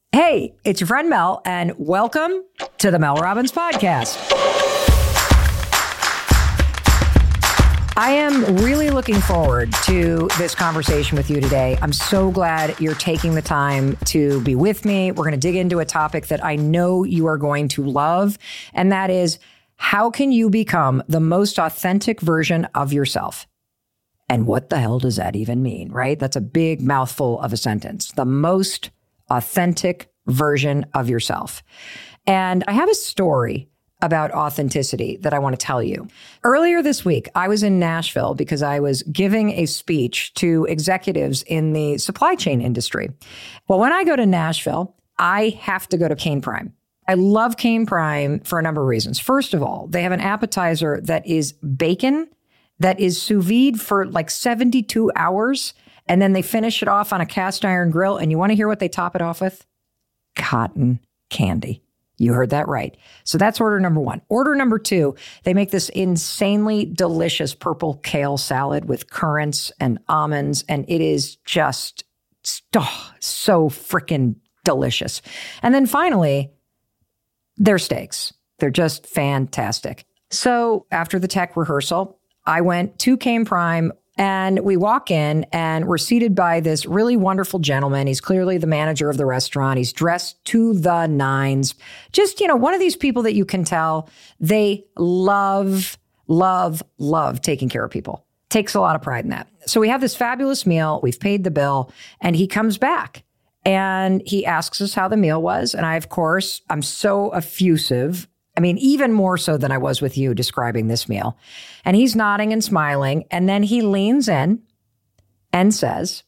Hey, it's your friend Mel, and welcome to the Mel Robbins Podcast. I am really looking forward to this conversation with you today. I'm so glad you're taking the time to be with me. We're going to dig into a topic that I know you are going to love, and that is, how can you become the most authentic version of yourself? And what the hell does that even mean, right? That's a big mouthful of a sentence. The most authentic version of yourself. And I have a story about authenticity that I want to tell you. Earlier this week, I was in Nashville because I was giving a speech to executives in the supply chain industry. Well, when I go to Nashville, I have to go to Cane Prime. I love Cane Prime for a number of reasons. First of all, they have an appetizer that is bacon that is sous vide for like 72 hours. And then they finish it off on a cast iron grill. And you want to hear what they top it off with? Cotton candy. You heard that right. So that's order number one. Order number two, they make this insanely delicious purple kale salad with currants and almonds. And it is just so freaking delicious. And then finally, their steaks. They're just fantastic. So after the tech rehearsal, I went to Cane Prime. And we walk in and we're seated by this really wonderful gentleman. He's clearly the manager of the restaurant. He's dressed to the nines. Just, one of these people that you can tell they love taking care of people. Takes a lot of pride in that. So we have this fabulous meal. We've paid the bill and he comes back and he asks us how the meal was. And I'm so effusive. I mean, even more so than I was with you describing this meal. And he's nodding and smiling. And then he leans in and says,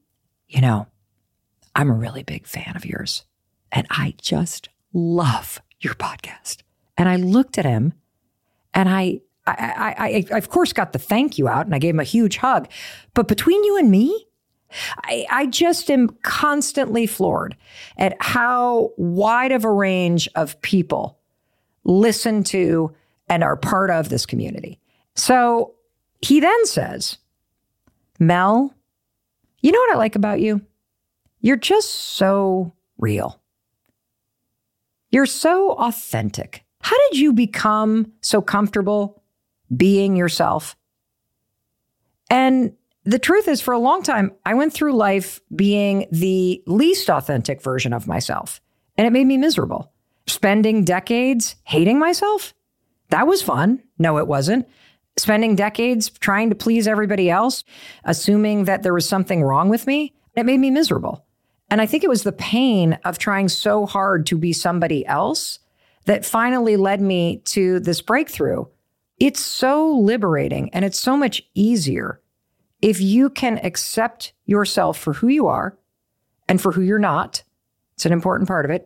I'm a really big fan of yours. And I just love your podcast. And I looked at him and I of course got the thank you out and I gave him a huge hug. But between you and me, I just am constantly floored at how wide of a range of people listen to and are part of this community. So he then says, Mel, you know what I like about you? You're just so real. You're so authentic. How did you become so comfortable being yourself? And the truth is, for a long time, I went through life being the least authentic version of myself, and it made me miserable. Spending decades hating myself? That was fun. No, it wasn't. Spending decades trying to please everybody else, assuming that there was something wrong with me, it made me miserable. And I think it was the pain of trying so hard to be somebody else that finally led me to this breakthrough. It's so liberating and it's so much easier if you can accept yourself for who you are and for who you're not. It's an important part of it.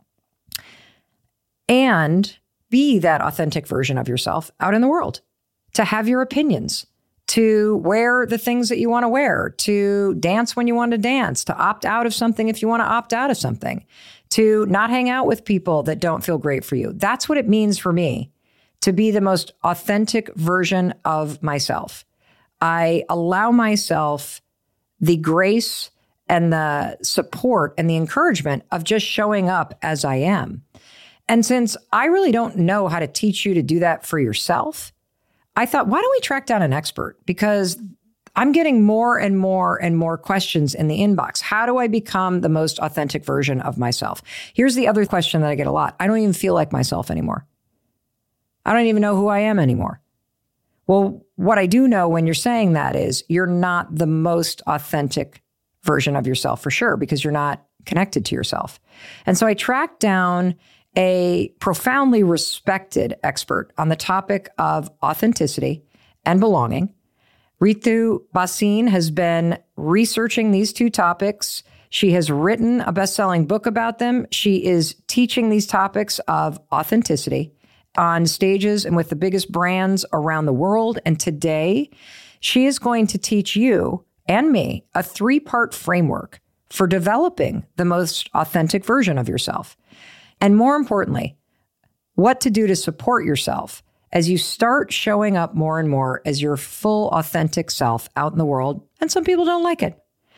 And be that authentic version of yourself out in the world, to have your opinions, to wear the things that you want to wear, to dance when you want to dance, to opt out of something if you want to opt out of something, to not hang out with people that don't feel great for you. That's what it means for me to be the most authentic version of myself. I allow myself the grace and the support and the encouragement of just showing up as I am. And since I really don't know how to teach you to do that for yourself, I thought, why don't we track down an expert? Because I'm getting more and more and more questions in the inbox. How do I become the most authentic version of myself? Here's the other question that I get a lot. I don't even feel like myself anymore. I don't even know who I am anymore. Well, what I do know when you're saying that is you're not the most authentic version of yourself for sure, because you're not connected to yourself. And so I tracked down a profoundly respected expert on the topic of authenticity and belonging. Ritu Bhasin has been researching these two topics. She has written a best-selling book about them. She is teaching these topics of authenticity on stages and with the biggest brands around the world. And today, she is going to teach you and me a 3-part framework for developing the most authentic version of yourself. And more importantly, what to do to support yourself as you start showing up more and more as your full, authentic self out in the world. And some people don't like it.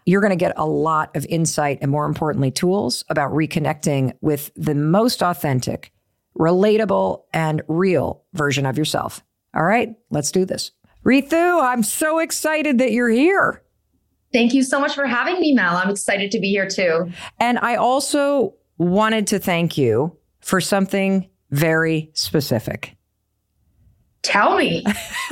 You're going to get a lot of insight and, more importantly, tools about reconnecting with the most authentic, relatable, and real version of yourself. All right, let's do this. Ritu, I'm so excited that you're here. Thank you so much for having me, Mel. I'm excited to be here too. And I also wanted to thank you for something very specific. Tell me.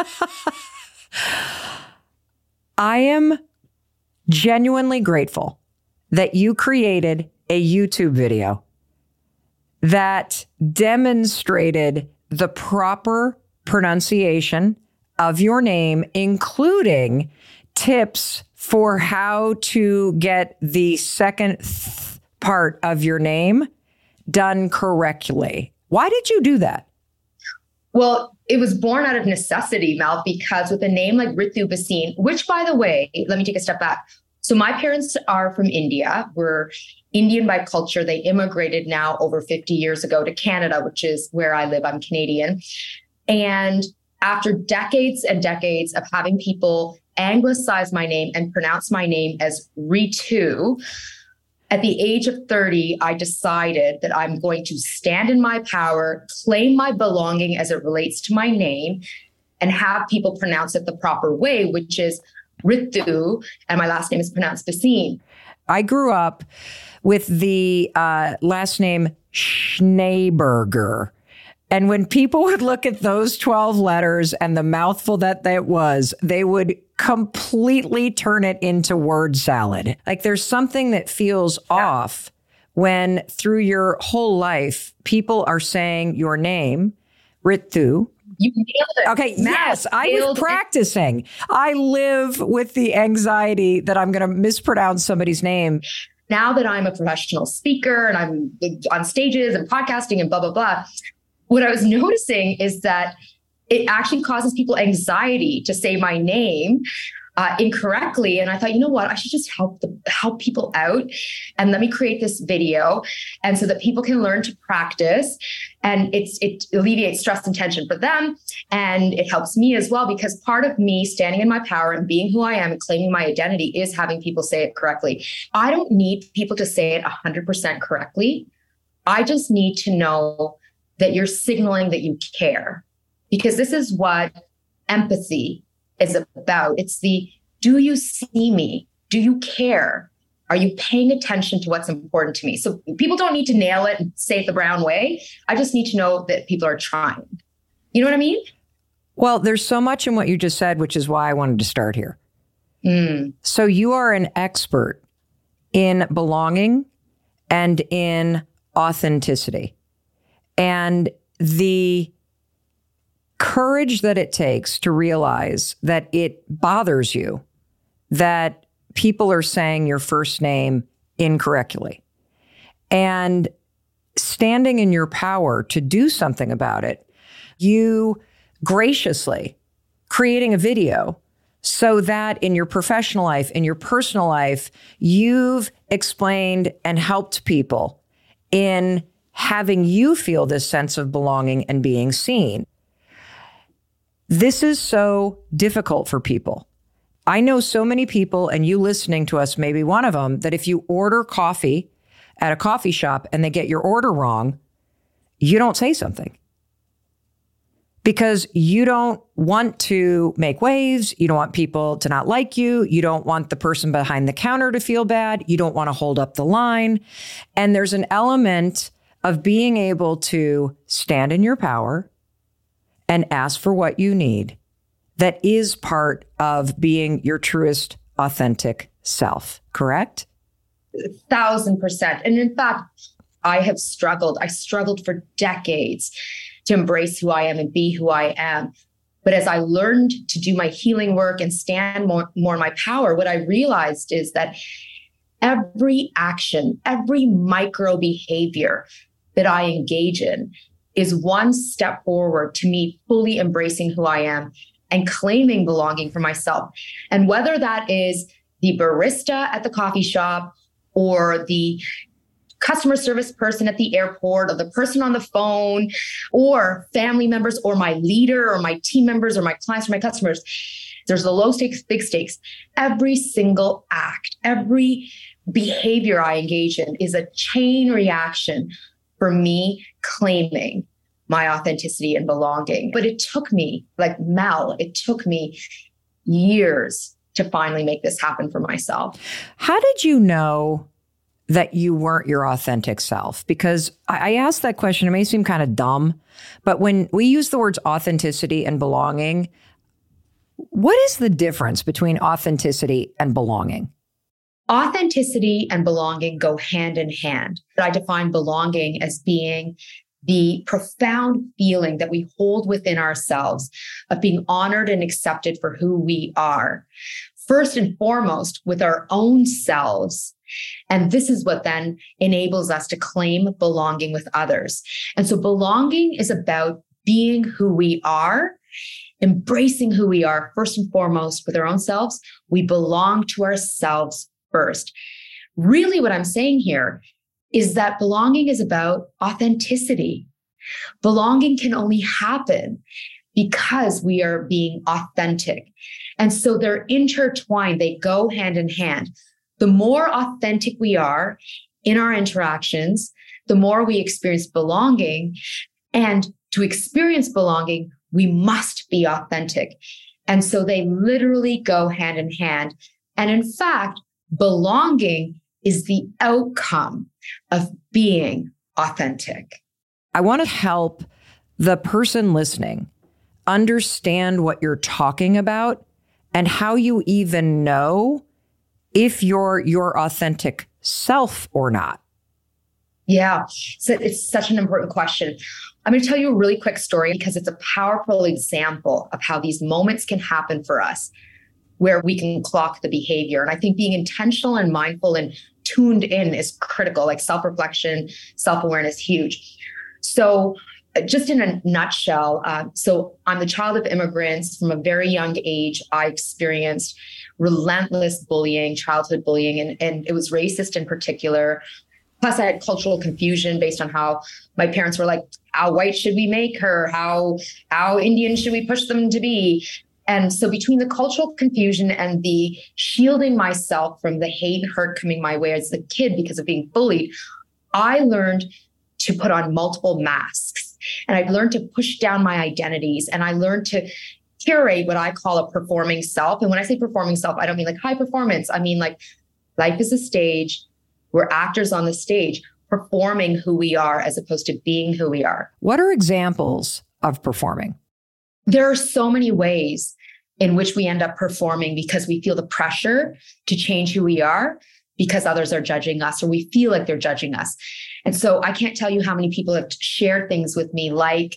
I am genuinely grateful that you created a YouTube video that demonstrated the proper pronunciation of your name, including tips for how to get the second part of your name done correctly. Why did you do that? Well, it was born out of necessity, Mel, because with a name like Ritu Bhasin, which, by the way, let me take a step back. So my parents are from India. We're Indian by culture. They immigrated now over 50 years ago to Canada, which is where I live. I'm Canadian. And after decades and decades of having people anglicize my name and pronounce my name as Ritu, at the age of 30, I decided that I'm going to stand in my power, claim my belonging as it relates to my name, and have people pronounce it the proper way, which is Ritu, and my last name is pronounced Bhasin. I grew up with the last name Schneeberger. And when people would look at those 12 letters and the mouthful that was, they would completely turn it into word salad. Like there's something that feels off when through your whole life, people are saying your name, Ritu. You nailed it. Okay, yes, I was practicing. I live with the anxiety that I'm going to mispronounce somebody's name. Now that I'm a professional speaker and I'm on stages and podcasting and blah, blah, blah, what I was noticing is that it actually causes people anxiety to say my name incorrectly. And I thought, you know what, I should just help people out and let me create this video. And so that people can learn to practice, and it alleviates stress and tension for them. And it helps me as well, because part of me standing in my power and being who I am and claiming my identity is having people say it correctly. I don't need people to say it 100% correctly. I just need to know that you're signaling that you care, because this is what empathy is about. It's do you see me? Do you care? Are you paying attention to what's important to me? So people don't need to nail it and say it the Brown way. I just need to know that people are trying. You know what I mean? Well, there's so much in what you just said, which is why I wanted to start here. So you are an expert in belonging and in authenticity. And the courage that it takes to realize that it bothers you that people are saying your first name incorrectly, and standing in your power to do something about it, you graciously creating a video so that in your professional life, in your personal life, you've explained and helped people in having you feel this sense of belonging and being seen. This is so difficult for people. I know so many people, and you listening to us may be one of them, that if you order coffee at a coffee shop and they get your order wrong, you don't say something. Because you don't want to make waves. You don't want people to not like you. You don't want the person behind the counter to feel bad. You don't want to hold up the line. And there's an element of being able to stand in your power and ask for what you need that is part of being your truest, authentic self, correct? 1,000%. And in fact, I struggled for decades to embrace who I am and be who I am. But as I learned to do my healing work and stand more in my power, what I realized is that every action, every micro behavior that I engage in is one step forward to me fully embracing who I am and claiming belonging for myself. And whether that is the barista at the coffee shop or the customer service person at the airport or the person on the phone or family members or my leader or my team members or my clients or my customers. There's the low stakes, big stakes. Every single act, every behavior I engage in is a chain reaction for me claiming my authenticity and belonging. But it took me, like Mel, it took me years to finally make this happen for myself. How did you know that you weren't your authentic self? Because I asked that question, it may seem kind of dumb, but when we use the words authenticity and belonging, what is the difference between authenticity and belonging? Authenticity and belonging go hand in hand. I define belonging as being the profound feeling that we hold within ourselves of being honored and accepted for who we are, first and foremost with our own selves. And this is what then enables us to claim belonging with others. And so belonging is about being who we are, embracing who we are first and foremost with our own selves. We belong to ourselves first. Really, what I'm saying here is that belonging is about authenticity. Belonging can only happen because we are being authentic. And so they're intertwined, they go hand in hand. The more authentic we are in our interactions, the more we experience belonging. And to experience belonging, we must be authentic. And so they literally go hand in hand. And in fact, belonging is the outcome of being authentic. I want to help the person listening understand what you're talking about and how you even know if you're your authentic self or not. Yeah, so it's such an important question. I'm going to tell you a really quick story because it's a powerful example of how these moments can happen for us where we can clock the behavior. And I think being intentional and mindful and tuned in is critical, like self-reflection, self-awareness, huge. So just in a nutshell, so I'm the child of immigrants. From a very young age, I experienced relentless bullying, childhood bullying, and it was racist in particular. Plus, I had cultural confusion based on how my parents were like, how white should we make her? How Indian should we push them to be? And so between the cultural confusion and the shielding myself from the hate and hurt coming my way as a kid because of being bullied, I learned to put on multiple masks. And I learned to push down my identities. And I learned to curate what I call a performing self. And when I say performing self, I don't mean like high performance. I mean like life is a stage. We're actors on the stage, performing who we are as opposed to being who we are. What are examples of performing? There are so many ways in which we end up performing because we feel the pressure to change who we are because others are judging us or we feel like they're judging us. And so I can't tell you how many people have shared things with me like,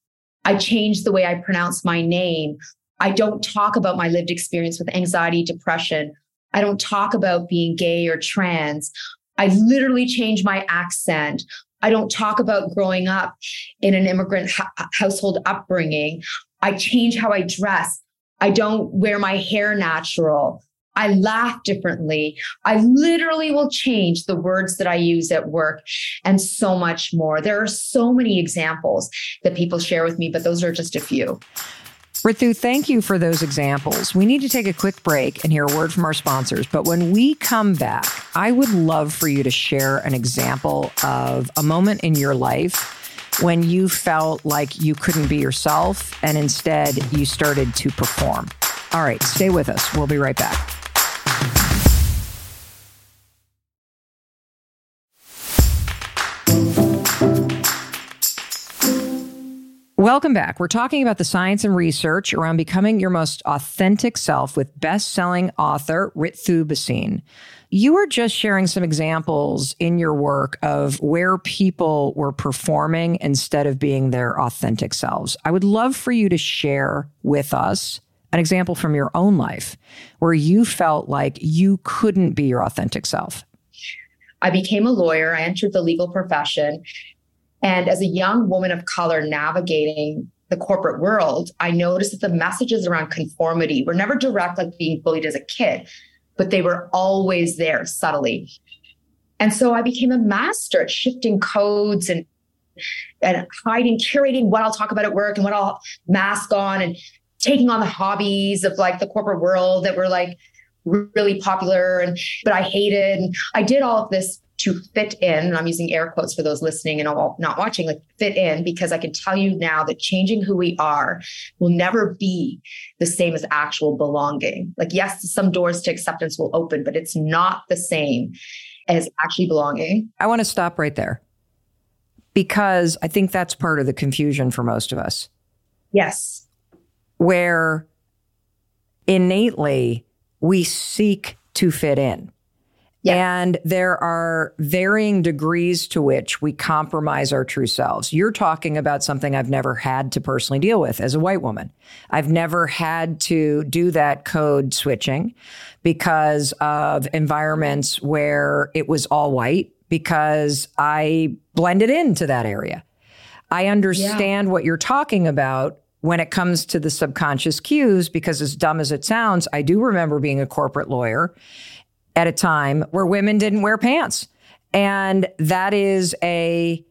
I changed the way I pronounce my name. I don't talk about my lived experience with anxiety, depression. I don't talk about being gay or trans. I literally changed my accent. I don't talk about growing up in an immigrant household upbringing. I change how I dress. I don't wear my hair natural. I laugh differently. I literally will change the words that I use at work and so much more. There are so many examples that people share with me, but those are just a few. Ritu, thank you for those examples. We need to take a quick break and hear a word from our sponsors. But when we come back, I would love for you to share an example of a moment in your life when you felt like you couldn't be yourself and instead you started to perform. All right, stay with us. We'll be right back. Welcome back. We're talking about the science and research around becoming your most authentic self with best-selling author Ritu Bhasin. You were just sharing some examples in your work of where people were performing instead of being their authentic selves. I would love for you to share with us an example from your own life where you felt like you couldn't be your authentic self. I became a lawyer. I entered the legal profession. And as a young woman of color navigating the corporate world, I noticed that the messages around conformity were never direct, like being bullied as a kid, but they were always there subtly. And so I became a master at shifting codes and hiding, curating what I'll talk about at work and what I'll mask on, and taking on the hobbies of like the corporate world that were like really popular, but I hated. And I did all of this to fit in. And I'm using air quotes for those listening and not watching, like fit in, because I can tell you now that changing who we are will never be the same as actual belonging. Like, yes, some doors to acceptance will open, but it's not the same as actually belonging. I want to stop right there, because I think that's part of the confusion for most of us. Yes. Where innately we seek to fit in. Yes. And there are varying degrees to which we compromise our true selves. You're talking about something I've never had to personally deal with as a white woman. I've never had to do that code switching because of environments where it was all white, because I blended into that area. I understand what you're talking about when it comes to the subconscious cues, because as dumb as it sounds, I do remember being a corporate lawyer at a time where women didn't wear pants. And that is a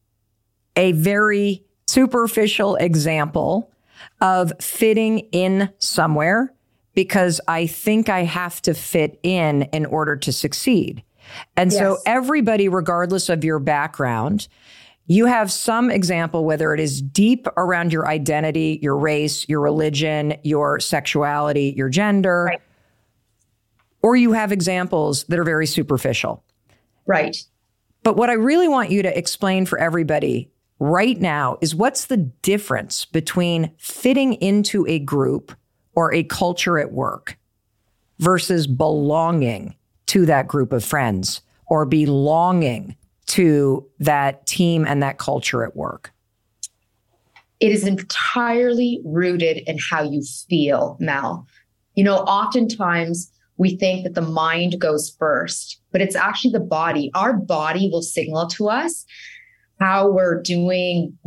very superficial example of fitting in somewhere, because I think I have to fit in order to succeed. And so everybody, regardless of your background, you have some example, whether it is deep around your identity, your race, your religion, your sexuality, your gender, right, or you have examples that are very superficial. Right. But what I really want you to explain for everybody right now is, what's the difference between fitting into a group or a culture at work versus belonging to that group of friends or belonging to that team and that culture at work? It is entirely rooted in how you feel, Mel. You know, oftentimes we think that the mind goes first, but it's actually the body. Our body will signal to us how we're doing,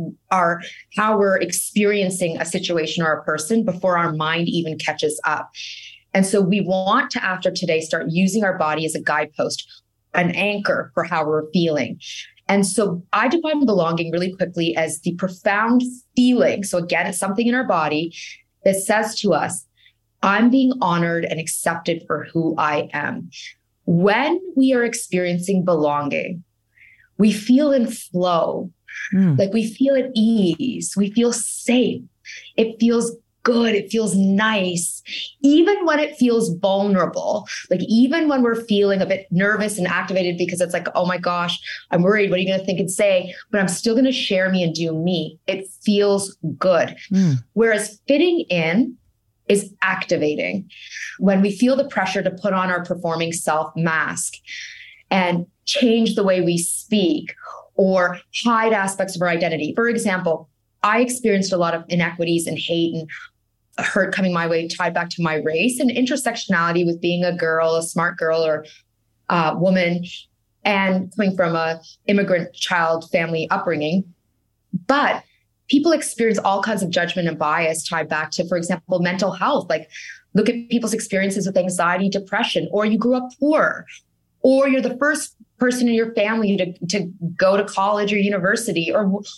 how we're experiencing a situation or a person before our mind even catches up. And so we want to, after today, start using our body as a guidepost, an anchor for how we're feeling. And so I define belonging really quickly as the profound feeling. So again, it's something in our body that says to us, I'm being honored and accepted for who I am. When we are experiencing belonging, we feel in flow, like we feel at ease, we feel safe. It feels good. It feels nice. Even when it feels vulnerable, like even when we're feeling a bit nervous and activated because it's like, oh my gosh, I'm worried. What are you going to think and say? But I'm still going to share me and do me. It feels good. Whereas fitting in is activating. When we feel the pressure to put on our performing self mask and change the way we speak or hide aspects of our identity. For example, I experienced a lot of inequities and hate and hurt coming my way tied back to my race and intersectionality with being a girl, a smart girl or woman, and coming from a immigrant child family upbringing. But people experience all kinds of judgment and bias tied back to, for example, mental health. Like, look at people's experiences with anxiety, depression, or you grew up poor, or you're the first person in your family to go to college or university,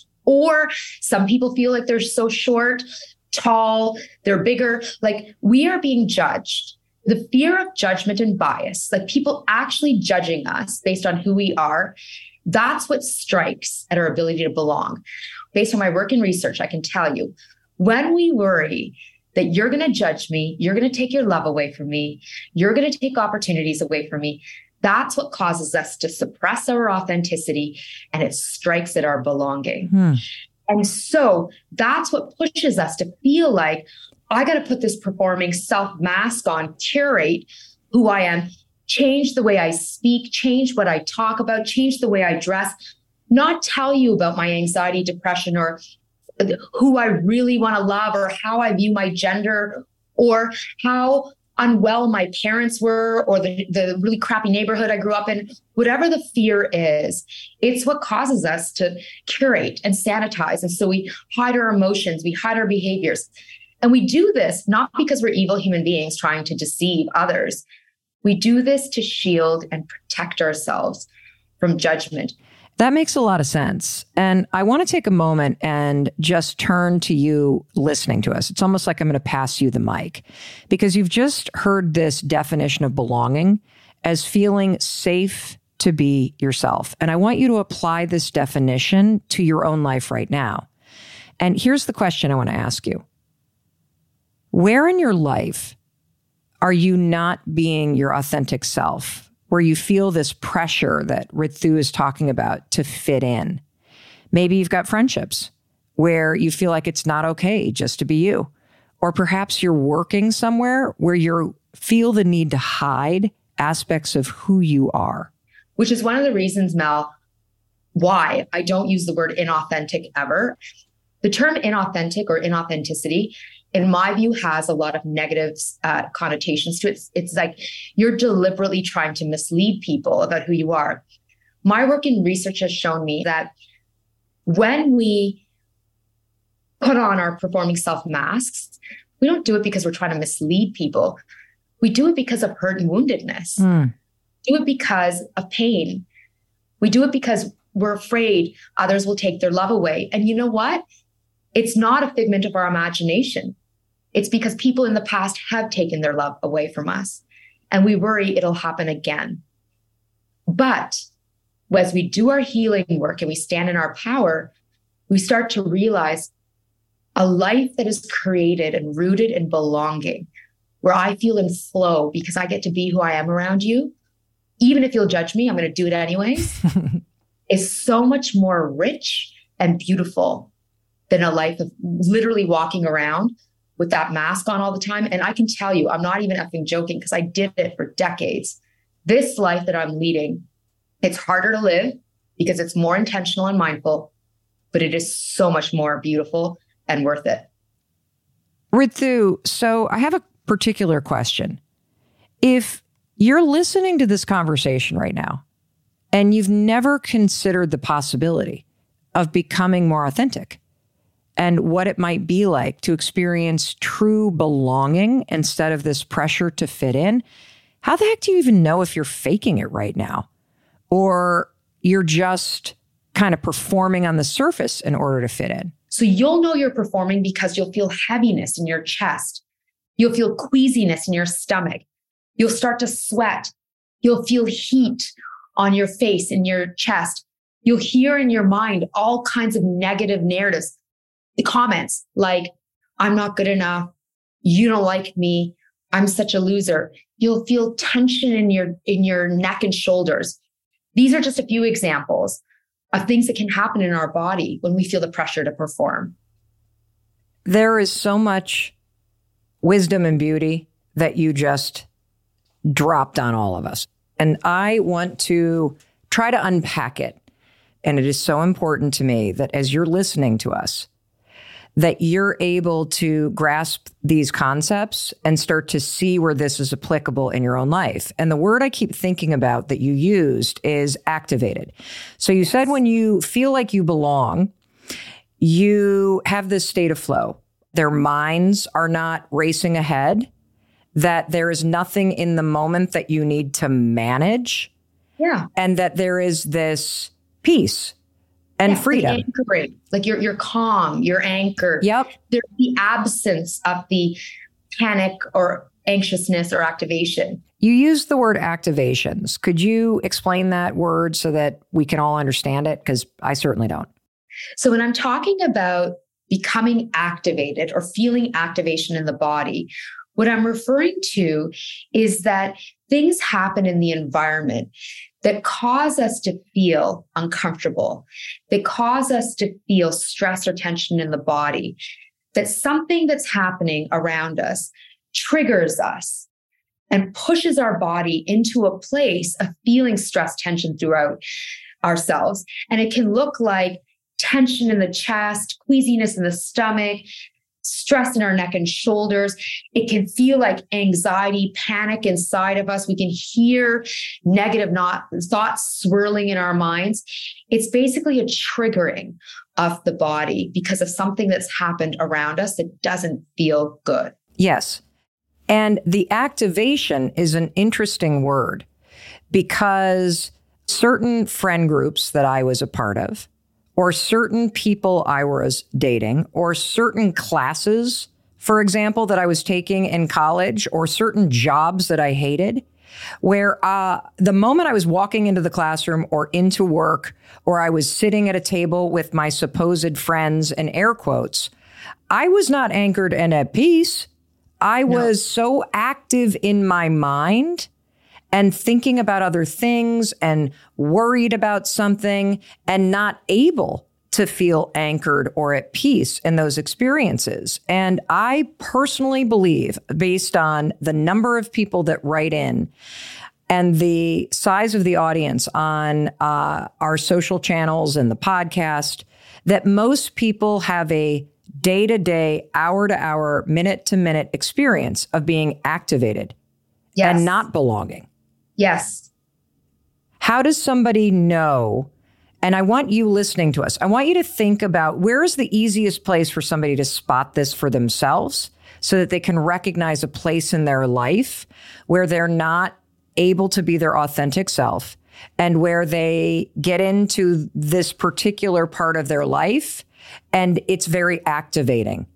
or some people feel like they're so short, tall, they're bigger. Like, we are being judged. The fear of judgment and bias, like people actually judging us based on who we are, that's what strikes at our ability to belong. Based on my work and research, I can tell you, when we worry that you're going to judge me, you're going to take your love away from me, you're going to take opportunities away from me, that's what causes us to suppress our authenticity, and it strikes at our belonging. And so that's what pushes us to feel like, I got to put this performing self mask on, curate who I am, change the way I speak, change what I talk about, change the way I dress, not tell you about my anxiety, depression, or who I really want to love, or how I view my gender, or how unwell my parents were, or the really crappy neighborhood I grew up in. Whatever the fear is, it's what causes us to curate and sanitize. And so we hide our emotions, we hide our behaviors. And we do this not because we're evil human beings trying to deceive others. We do this to shield and protect ourselves from judgment. That makes a lot of sense. And I want to take a moment and just turn to you listening to us. It's almost like I'm going to pass you the mic because you've just heard this definition of belonging as feeling safe to be yourself. And I want you to apply this definition to your own life right now. And here's the question I want to ask you. Where in your life are you not being your authentic self, where you feel this pressure that Ritu is talking about to fit in? Maybe you've got friendships where you feel like it's not okay just to be you. Or perhaps you're working somewhere where you feel the need to hide aspects of who you are. Which is one of the reasons, Mel, why I don't use the word inauthentic ever. The term inauthentic or inauthenticity, in my view, has a lot of negative connotations to it. It's like you're deliberately trying to mislead people about who you are. My work in research has shown me that when we put on our performing self masks, we don't do it because we're trying to mislead people. We do it because of hurt and woundedness. Do it because of pain. We do it because we're afraid others will take their love away. And you know what? It's not a figment of our imagination. It's because people in the past have taken their love away from us, and we worry it'll happen again. But as we do our healing work and we stand in our power, we start to realize a life that is created and rooted in belonging, where I feel in flow because I get to be who I am around you. Even if you'll judge me, I'm going to do it anyways, is so much more rich and beautiful than a life of literally walking around with that mask on all the time. And I can tell you, I'm not even effing joking because I did it for decades. This life that I'm leading, it's harder to live because it's more intentional and mindful, but it is so much more beautiful and worth it. Ritu, so I have a particular question. If you're listening to this conversation right now and you've never considered the possibility of becoming more authentic and what it might be like to experience true belonging instead of this pressure to fit in, how the heck do you even know if you're faking it right now? Or you're just kind of performing on the surface in order to fit in? So you'll know you're performing because you'll feel heaviness in your chest. You'll feel queasiness in your stomach. You'll start to sweat. You'll feel heat on your face, in your chest. You'll hear in your mind all kinds of negative narratives. The comments like, I'm not good enough. You don't like me. I'm such a loser. You'll feel tension in your neck and shoulders. These are just a few examples of things that can happen in our body when we feel the pressure to perform. There is so much wisdom and beauty that you just dropped on all of us. And I want to try to unpack it. And it is so important to me that as you're listening to us, that you're able to grasp these concepts and start to see where this is applicable in your own life. And the word I keep thinking about that you used is activated. So you said when you feel like you belong, you have this state of flow. Their minds are not racing ahead, that there is nothing in the moment that you need to manage. Yeah. And that there is this peace and freedom. Like you're calm, you're anchored. Yep. There's the absence of the panic or anxiousness or activation. You used the word activations. Could you explain that word so that we can all understand it? Because I certainly don't. So when I'm talking about becoming activated or feeling activation in the body, what I'm referring to is that things happen in the environment that cause us to feel uncomfortable, that cause us to feel stress or tension in the body, that something that's happening around us triggers us and pushes our body into a place of feeling stress, tension throughout ourselves. And it can look like tension in the chest, queasiness in the stomach, stress in our neck and shoulders. It can feel like anxiety, panic inside of us. We can hear negative thoughts swirling in our minds. It's basically a triggering of the body because of something that's happened around us that doesn't feel good. Yes. And the activation is an interesting word because certain friend groups that I was a part of, or certain people I was dating, or certain classes, for example, that I was taking in college, or certain jobs that I hated, where the moment I was walking into the classroom or into work, or I was sitting at a table with my supposed friends, and air quotes, I was not anchored and at peace. I was so active in my mind and thinking about other things and worried about something and not able to feel anchored or at peace in those experiences. And I personally believe, based on the number of people that write in and the size of the audience on our social channels and the podcast, that most people have a day-to-day, hour-to-hour, minute-to-minute experience of being activated and not belonging. Yes. How does somebody know? And I want you listening to us, I want you to think about where is the easiest place for somebody to spot this for themselves so that they can recognize a place in their life where they're not able to be their authentic self and where they get into this particular part of their life and it's very activating.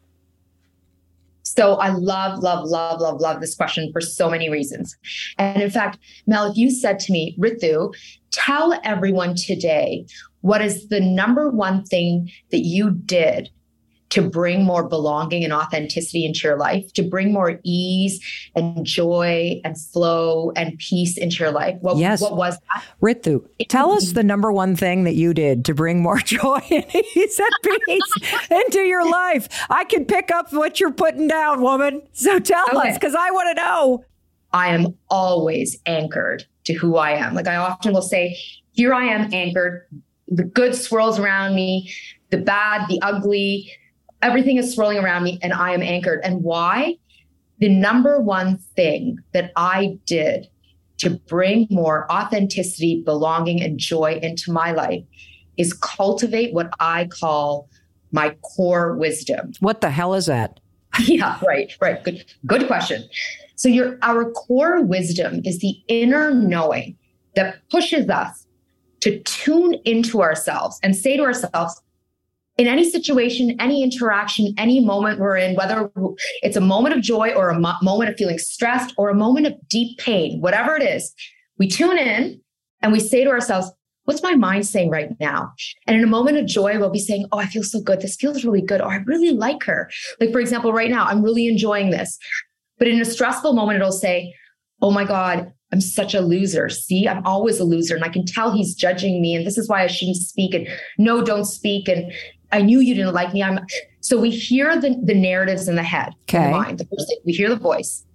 So I love this question for so many reasons. And in fact, Mel, if you said to me, Ritu, tell everyone today, what is the number one thing that you did to bring more belonging and authenticity into your life, to bring more ease and joy and flow and peace into your life? What was that? Ritu, tell us the number one thing that you did to bring more joy and ease and peace into your life. I can pick up what you're putting down, woman. So tell us, because I want to know. I am always anchored to who I am. Like I often will say, here I am anchored. The good swirls around me, the bad, the ugly, everything is swirling around me and I am anchored. And why? The number one thing that I did to bring more authenticity, belonging, and joy into my life is cultivate what I call my core wisdom. What the hell is that? Yeah, right. Good question. So our core wisdom is the inner knowing that pushes us to tune into ourselves and say to ourselves, in any situation, any interaction, any moment we're in, whether it's a moment of joy or a moment of feeling stressed or a moment of deep pain, whatever it is, we tune in and we say to ourselves, what's my mind saying right now? And in a moment of joy, we'll be saying, oh, I feel so good. This feels really good. Or I really like her. Like, for example, right now, I'm really enjoying this. But in a stressful moment, it'll say, oh my God, I'm such a loser. See, I'm always a loser. And I can tell he's judging me. And this is why I shouldn't speak. And no, don't speak. And I knew you didn't like me. So we hear the narratives in the head, in the mind. The first thing, we hear the voice.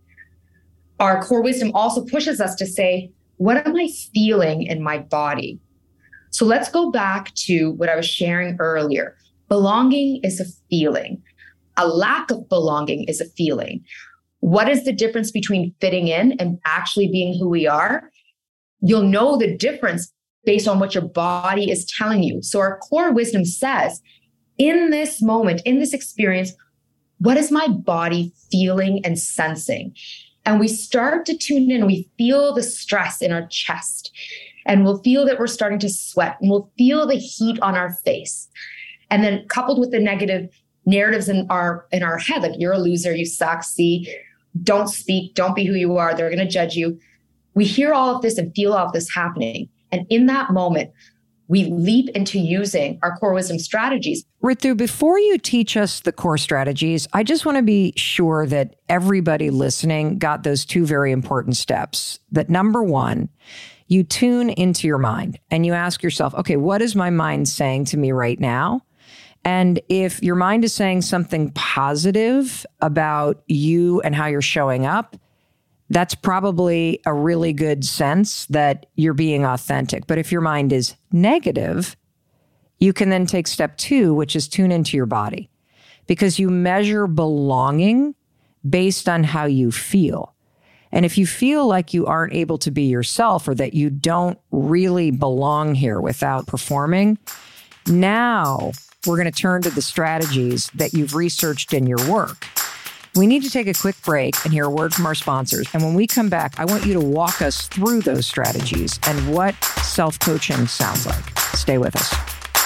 Our core wisdom also pushes us to say, what am I feeling in my body? So let's go back to what I was sharing earlier. Belonging is a feeling. A lack of belonging is a feeling. What is the difference between fitting in and actually being who we are? You'll know the difference based on what your body is telling you. So our core wisdom says, in this moment, in this experience, what is my body feeling and sensing? And we start to tune in, we feel the stress in our chest, and we'll feel that we're starting to sweat, and we'll feel the heat on our face. And then coupled with the negative narratives in our head, like you're a loser, you suck, see, don't speak, don't be who you are, they're going to judge you. We hear all of this and feel all of this happening. And in that moment, we leap into using our core wisdom strategies. Ritu, before you teach us the core strategies, I just want to be sure that everybody listening got those two very important steps. That number one, you tune into your mind and you ask yourself, okay, what is my mind saying to me right now? And if your mind is saying something positive about you and how you're showing up, that's probably a really good sense that you're being authentic. But if your mind is negative, you can then take step two, which is tune into your body, because you measure belonging based on how you feel. And if you feel like you aren't able to be yourself or that you don't really belong here without performing, now we're going to turn to the strategies that you've researched in your work. We need to take a quick break and hear a word from our sponsors. And when we come back, I want you to walk us through those strategies and what self-coaching sounds like. Stay with us.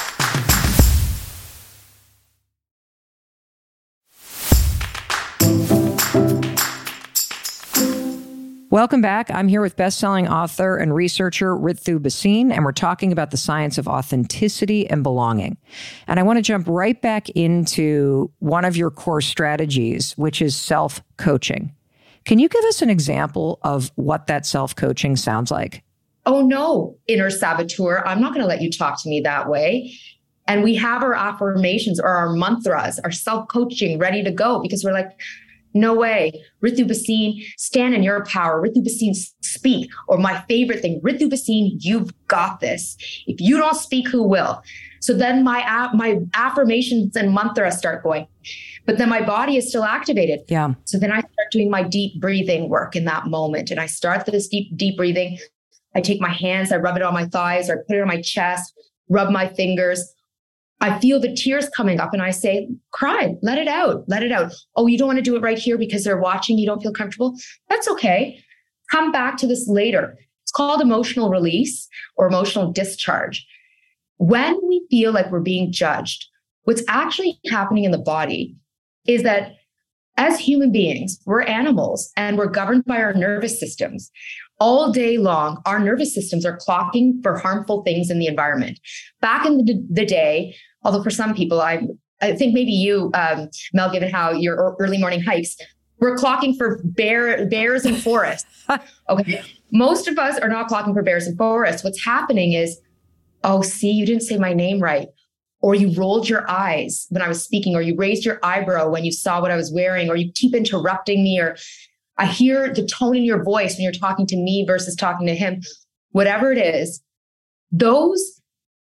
Welcome back. I'm here with best-selling author and researcher Ritu Bhasin, and we're talking about the science of authenticity and belonging. And I want to jump right back into one of your core strategies, which is self-coaching. Can you give us an example of what that self-coaching sounds like? Oh no, inner saboteur, I'm not going to let you talk to me that way. And we have our affirmations or our mantras, our self-coaching ready to go because we're like, no way. Ritu Bhasin, stand in your power. Ritu Bhasin, speak. Or my favorite thing, Ritu Bhasin, you've got this. If you don't speak, who will? So then my affirmations and mantras start going. But then my body is still activated. Yeah. So then I start doing my deep breathing work in that moment. And I start this deep breathing. I take my hands, I rub it on my thighs, or I put it on my chest, rub my fingers. I feel the tears coming up and I say, cry, let it out, let it out. Oh, you don't want to do it right here because they're watching, you don't feel comfortable? That's okay. Come back to this later. It's called emotional release or emotional discharge. When we feel like we're being judged, what's actually happening in the body is that as human beings, we're animals and we're governed by our nervous systems. All day long, our nervous systems are clocking for harmful things in the environment. Back in the day, although for some people, I think maybe you, Mel, given how your early morning hikes, we're clocking for bears and forests. Okay. Most of us are not clocking for bears and forests. What's happening is, oh, see, you didn't say my name right. Or you rolled your eyes when I was speaking, or you raised your eyebrow when you saw what I was wearing, or you keep interrupting me, or I hear the tone in your voice when you're talking to me versus talking to him. Whatever it is, those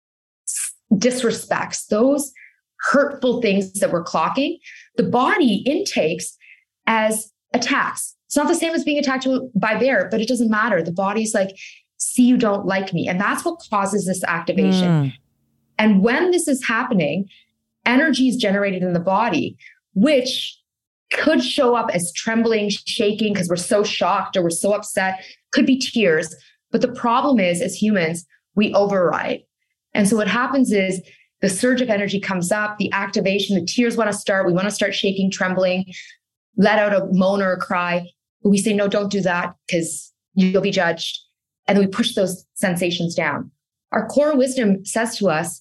disrespects, those hurtful things that we're clocking, the body intakes as attacks. It's not the same as being attacked by a bear, but it doesn't matter. The body's like, see, you don't like me. And that's what causes this activation. And when this is happening, energy is generated in the body, which could show up as trembling, shaking, because we're so shocked or we're so upset, could be tears. But the problem is, as humans, we override. And so what happens is the surge of energy comes up, the activation, the tears want to start. We want to start shaking, trembling, let out a moan or a cry. But we say, no, don't do that because you'll be judged. And then we push those sensations down. Our core wisdom says to us,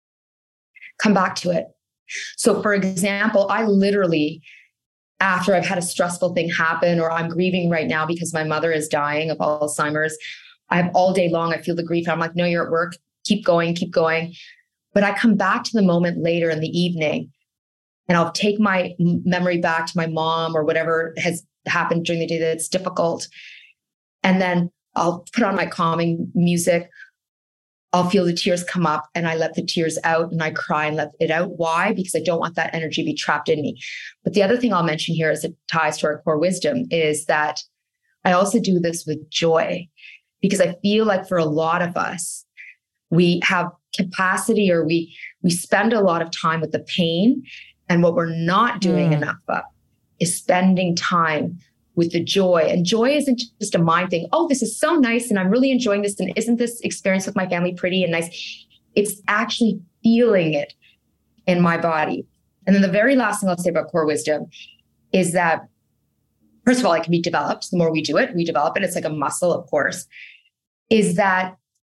come back to it. So for example, I literally, after I've had a stressful thing happen, or I'm grieving right now because my mother is dying of Alzheimer's, I have all day long, I feel the grief. I'm like, no, you're at work. Keep going, keep going. But I come back to the moment later in the evening and I'll take my memory back to my mom or whatever has happened during the day that's difficult. And then I'll put on my calming music. I'll feel the tears come up and I let the tears out and I cry and let it out. Why? Because I don't want that energy to be trapped in me. But the other thing I'll mention here as it ties to our core wisdom is that I also do this with joy, because I feel like for a lot of us, we have capacity or we spend a lot of time with the pain. And what we're not doing enough of is spending time with the joy. And joy isn't just a mind thing. Oh, this is so nice. And I'm really enjoying this. And isn't this experience with my family pretty and nice? It's actually feeling it in my body. And then the very last thing I'll say about core wisdom is that, first of all, it can be developed. The more we do it, we develop it. It's like a muscle, of course, is that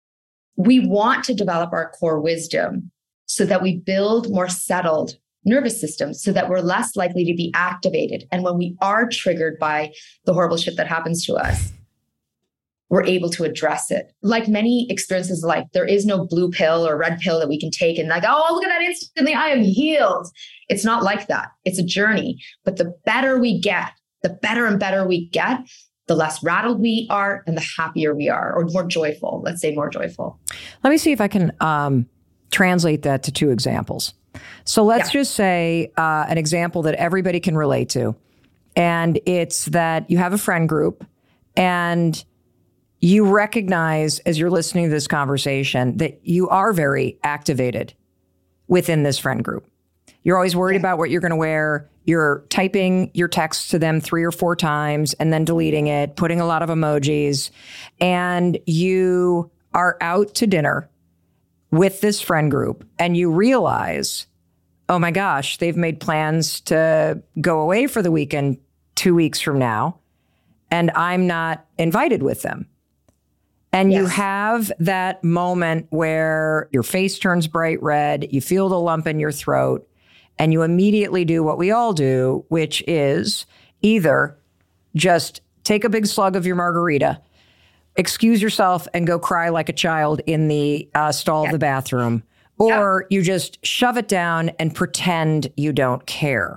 we want to develop our core wisdom so that we build more settled nervous systems, so that we're less likely to be activated. And when we are triggered by the horrible shit that happens to us, we're able to address it. Like many experiences of life, there is no blue pill or red pill that we can take and like, oh, look at that instantly, I am healed. It's not like that. It's a journey. But the better we get, the better and better we get, the less rattled we are and the happier we are, or more joyful. Let's say more joyful. Let me see if I can translate that to two examples. So let's just say an example that everybody can relate to. And it's that you have a friend group and you recognize as you're listening to this conversation that you are very activated within this friend group. You're always worried about what you're going to wear. You're typing your text to them 3 or 4 times and then deleting it, putting a lot of emojis. And you are out to dinner with this friend group and you realize, oh my gosh, they've made plans to go away for the weekend 2 weeks from now, and I'm not invited with them. And you have that moment where your face turns bright red, you feel the lump in your throat, and you immediately do what we all do, which is either just take a big slug of your margarita, excuse yourself and go cry like a child in the stall of the bathroom, or you just shove it down and pretend you don't care.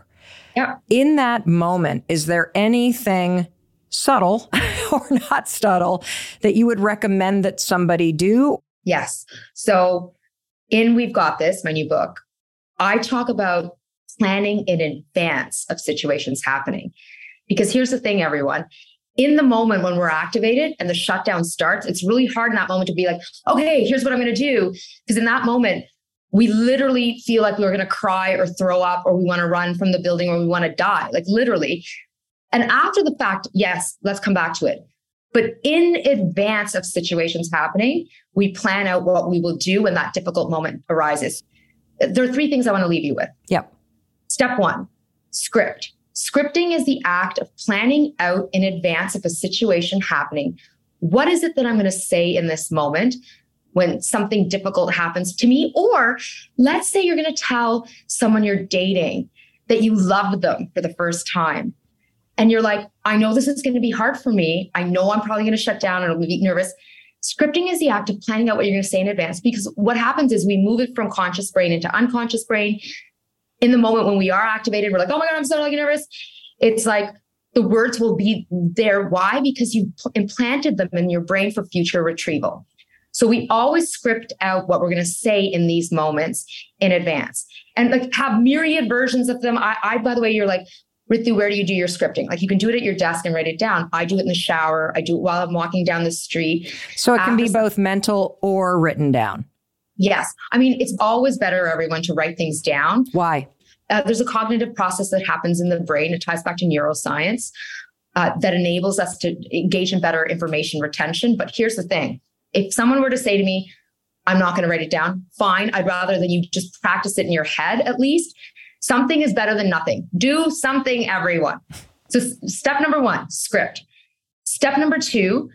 In that moment, is there anything subtle or not subtle that you would recommend that somebody do? Yes. So in We've Got This, my new book, I talk about planning in advance of situations happening. Because here's the thing, everyone. In the moment when we're activated and the shutdown starts, it's really hard in that moment to be like, okay, here's what I'm going to do. Because in that moment, we literally feel like we're going to cry or throw up, or we want to run from the building, or we want to die, like literally. And after the fact, yes, let's come back to it. But in advance of situations happening, we plan out what we will do when that difficult moment arises. There are 3 things I want to leave you with. Step 1, script. Scripting is the act of planning out in advance of a situation happening. What is it that I'm going to say in this moment when something difficult happens to me? Or let's say you're going to tell someone you're dating that you loved them for the first time. And you're like, I know this is going to be hard for me. I know I'm probably going to shut down and I'll be nervous. Scripting is the act of planning out what you're going to say in advance, because what happens is we move it from conscious brain into unconscious brain. In the moment when we are activated, we're like, oh my God, I'm so nervous. It's like the words will be there. Why? Because you implanted them in your brain for future retrieval. So we always script out what we're going to say in these moments in advance, and like have myriad versions of them. I by the way, you're like, Ritu, where do you do your scripting? Like you can do it at your desk and write it down. I do it in the shower. I do it while I'm walking down the street. So it can be both mental or written down. Yes. I mean, it's always better, everyone, to write things down. Why? There's a cognitive process that happens in the brain. It ties back to neuroscience that enables us to engage in better information retention. But here's the thing. If someone were to say to me, I'm not going to write it down, fine. I'd rather than you just practice it in your head at least. Something is better than nothing. Do something, everyone. So step number 1, script. Step number 2,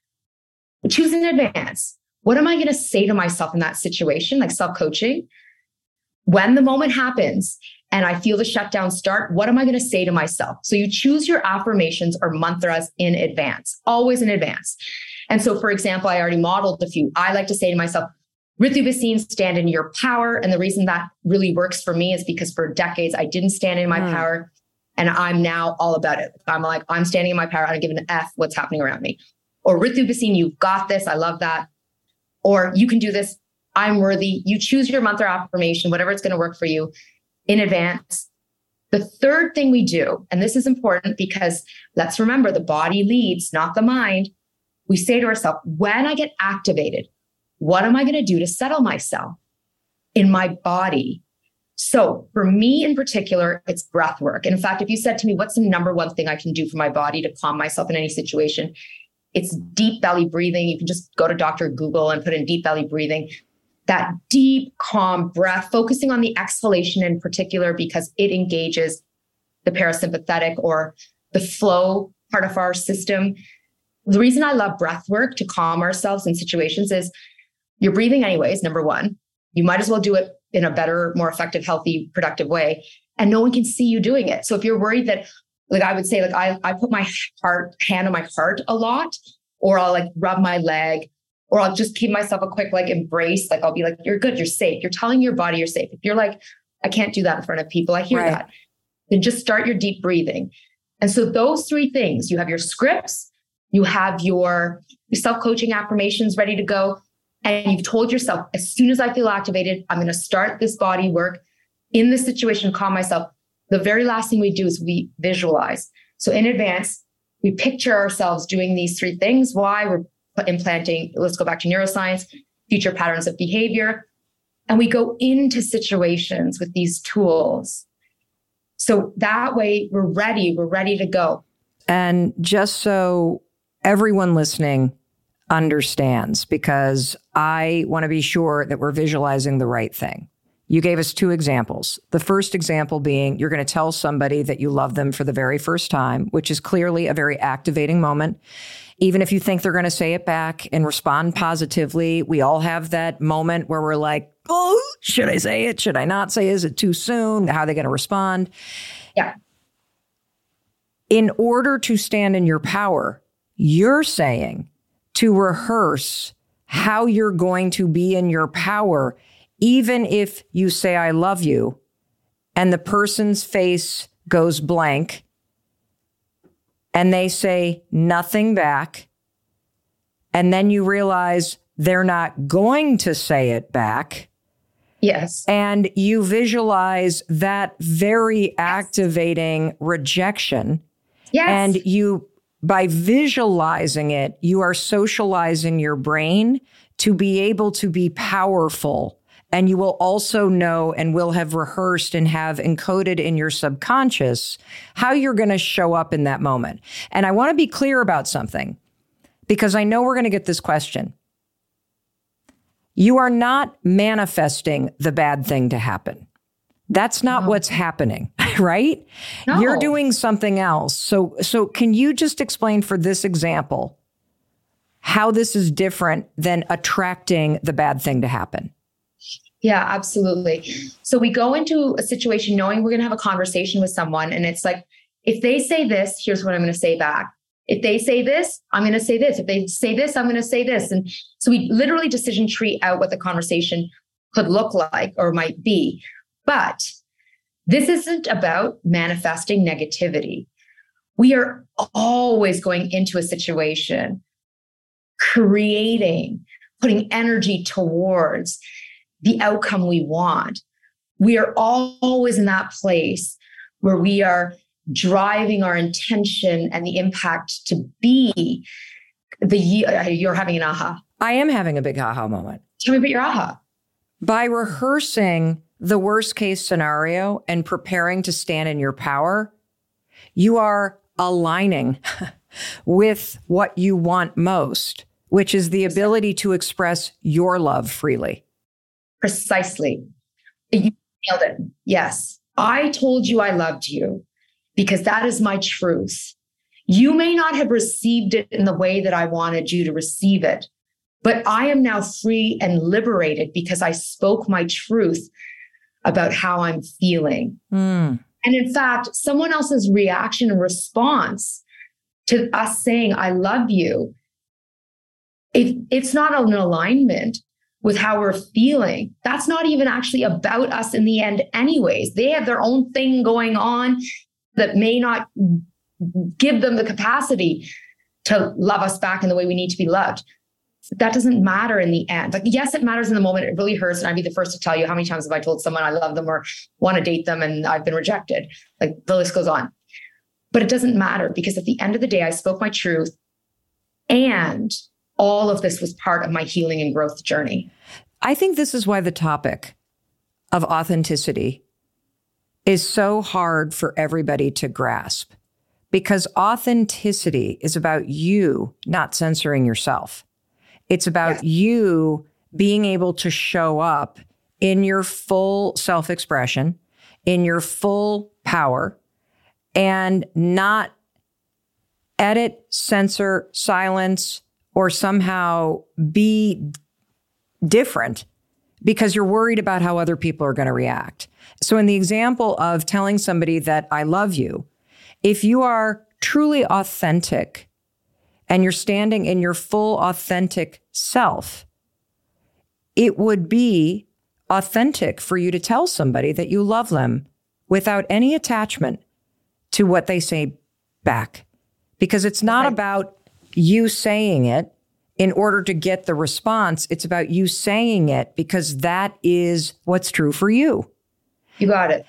choose in advance. What am I going to say to myself in that situation? Like self-coaching. When the moment happens and I feel the shutdown start, what am I going to say to myself? So you choose your affirmations or mantras in advance, always in advance. And so, for example, I already modeled a few. I like to say to myself, Ritu Bhasin, stand in your power. And the reason that really works for me is because for decades, I didn't stand in my power. And I'm now all about it. I'm like, I'm standing in my power. I don't give an F what's happening around me. Or Ritu Bhasin, you've got this. I love that. Or you can do this. I'm worthy. You choose your mantra affirmation, whatever it's going to work for you in advance. The third thing we do, and this is important because let's remember the body leads, not the mind. We say to ourselves, when I get activated, what am I going to do to settle myself in my body? So for me in particular, it's breath work. And in fact, if you said to me, what's the number 1 thing I can do for my body to calm myself in any situation? It's deep belly breathing. You can just go to Dr. Google and put in deep belly breathing. That deep, calm breath, focusing on the exhalation in particular, because it engages the parasympathetic or the flow part of our system. The reason I love breath work to calm ourselves in situations is you're breathing anyways, number 1. You might as well do it in a better, more effective, healthy, productive way. And no one can see you doing it. So if you're worried that, like I would say, like I put my hand on my heart a lot, or I'll like rub my leg, or I'll just give myself a quick like embrace. Like I'll be like, you're good, you're safe. You're telling your body you're safe. If you're like, I can't do that in front of people, I hear that. Then just start your deep breathing. And so those 3 things, you have your scripts, you have your self-coaching affirmations ready to go. And you've told yourself, as soon as I feel activated, I'm going to start this body work in this situation, calm myself. The very last thing we do is we visualize. So in advance, we picture ourselves doing these 3 things. Why? We're implanting, let's go back to neuroscience, future patterns of behavior. And we go into situations with these tools. So that way we're ready to go. And just so everyone listening understands, because I want to be sure that we're visualizing the right thing. You gave us 2 examples. The first example being you're going to tell somebody that you love them for the very first time, which is clearly a very activating moment. Even if you think they're going to say it back and respond positively, we all have that moment where we're like, oh, should I say it? Should I not say it? Is it too soon? How are they going to respond? Yeah. In order to stand in your power, you're saying to rehearse how you're going to be in your power, even if you say, I love you, and the person's face goes blank, and they say nothing back, and then you realize they're not going to say it back. Yes. And you visualize that very activating rejection. Yes. And you, by visualizing it, you are socializing your brain to be able to be powerful. And you will also know and will have rehearsed and have encoded in your subconscious how you're going to show up in that moment. And I want to be clear about something, because I know we're going to get this question. You are not manifesting the bad thing to happen. That's not what's happening, right? No. You're doing something else. So can you just explain for this example how this is different than attracting the bad thing to happen? Yeah, absolutely. So we go into a situation knowing we're going to have a conversation with someone, and it's like, if they say this, here's what I'm going to say back. If they say this, I'm going to say this. If they say this, I'm going to say this. And so we literally decision tree out what the conversation could look like or might be. But this isn't about manifesting negativity. We are always going into a situation, creating, putting energy towards the outcome we want. We are always in that place where we are driving our intention and the impact to be you're having an aha. I am having a big aha moment. Tell me about your aha. By rehearsing the worst case scenario and preparing to stand in your power, you are aligning with what you want most, which is the ability to express your love freely. Precisely. You nailed it. Yes. I told you I loved you because that is my truth. You may not have received it in the way that I wanted you to receive it, but I am now free and liberated because I spoke my truth about how I'm feeling. And in fact, someone else's reaction and response to us saying, I love you, if it's not an alignment with how we're feeling, that's not even actually about us in the end anyways. They have their own thing going on that may not give them the capacity to love us back in the way we need to be loved. That doesn't matter in the end. Like, yes, it matters in the moment. It really hurts. And I'd be the first to tell you how many times have I told someone I love them or want to date them and I've been rejected. Like, the list goes on. But it doesn't matter because at the end of the day, I spoke my truth, and all of this was part of my healing and growth journey. I think this is why the topic of authenticity is so hard for everybody to grasp, because authenticity is about you not censoring yourself. It's about you being able to show up in your full self-expression, in your full power, and not edit, censor, silence, or somehow be different because you're worried about how other people are going to react. So in the example of telling somebody that I love you, if you are truly authentic and you're standing in your full authentic self, it would be authentic for you to tell somebody that you love them without any attachment to what they say back. Because it's not about you saying it in order to get the response. It's about you saying it because that is what's true for you. You got it.